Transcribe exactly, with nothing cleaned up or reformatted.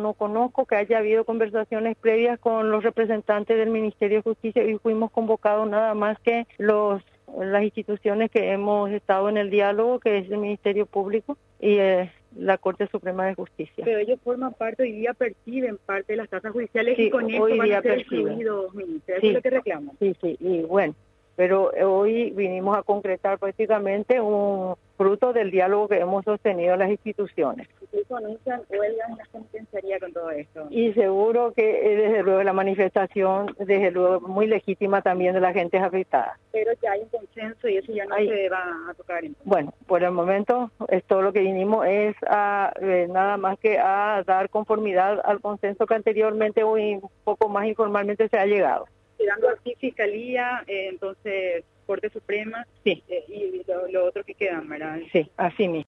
no conozco que haya habido conversaciones previas con los representantes del Ministerio de Justicia y fuimos convocados nada más que los las instituciones que hemos estado en el diálogo, que es el Ministerio Público y eh, la Corte Suprema de Justicia. Pero ellos forman parte, hoy día perciben parte de las tasas judiciales sí, y con hoy esto van día a ser perciben. excluidos, ministra. Eso Sí, es lo que reclaman. Sí, sí, y bueno, pero hoy vinimos a concretar prácticamente un fruto del diálogo que hemos sostenido las instituciones. Incluso anuncian huelgas en la penitenciaría con todo esto. Y seguro que eh, desde luego la manifestación, desde luego muy legítima también de la gente afectada. Pero ya hay un consenso y eso ya no hay, se va a tocar. Entonces. Bueno, por el momento es todo lo que vinimos es a eh, nada más que a dar conformidad al consenso que anteriormente o un poco más informalmente se ha llegado. Quedando así Fiscalía, eh, entonces Corte Suprema sí. eh, y lo, lo otro que quedan, ¿verdad? Sí, así mismo.